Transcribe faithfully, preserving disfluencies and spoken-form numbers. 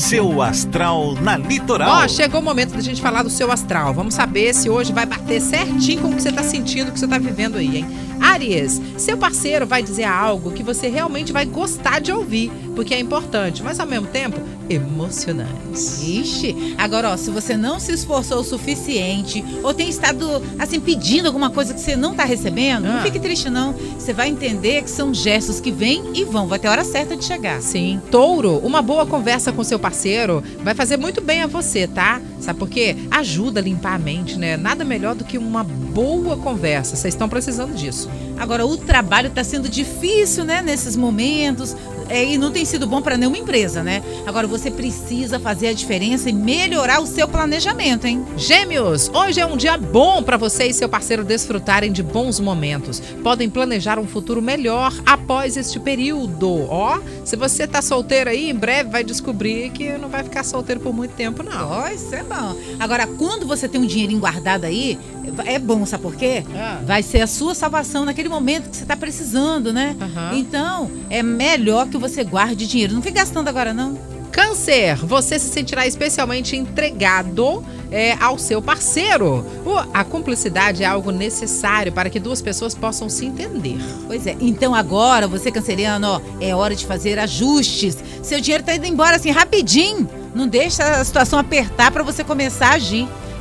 Seu Astral na Litoral. Ó, chegou o momento da gente falar do seu astral. Vamos saber se hoje vai bater certinho com o que você tá sentindo, o que você tá vivendo aí, hein? Áries, seu parceiro vai dizer algo que você realmente vai gostar de ouvir, porque é importante, mas ao mesmo tempo, emocionante. Ixi, agora ó, se você não se esforçou o suficiente ou tem estado assim pedindo alguma coisa que você não tá recebendo, Ah. não fique triste não. Você vai entender que são gestos que vêm e vão, vai ter hora certa de chegar. Sim, touro, uma boa conversa com seu parceiro vai fazer muito bem a você, tá? Sabe por quê? Ajuda a limpar a mente, né? Nada melhor do que uma boa conversa. Vocês estão precisando disso. Agora o trabalho tá sendo difícil, né, nesses momentos, é, e não tem sido bom para nenhuma empresa, né? Agora você precisa fazer a diferença e melhorar o seu planejamento, hein? Gêmeos, hoje é um dia bom para você e seu parceiro desfrutarem de bons momentos. Podem planejar um futuro melhor após este período. Ó, se você tá solteiro aí, em breve vai descobrir que não vai ficar solteiro por muito tempo, não. Ó, isso é bom. Agora, quando você tem um dinheirinho guardado aí, é bom, sabe por quê? Ah. Vai ser a sua salvação naquele momento que você tá precisando, né? Aham. Então, é melhor que você guarde dinheiro. Não fique gastando agora, não. Câncer, você se sentirá especialmente entregado é, ao seu parceiro. O- a cumplicidade é algo necessário para que duas pessoas possam se entender. Pois é, então agora, você canceriano, ó, é hora de fazer ajustes. Seu dinheiro tá indo embora assim rapidinho. Não deixa a situação apertar para você começar a agir.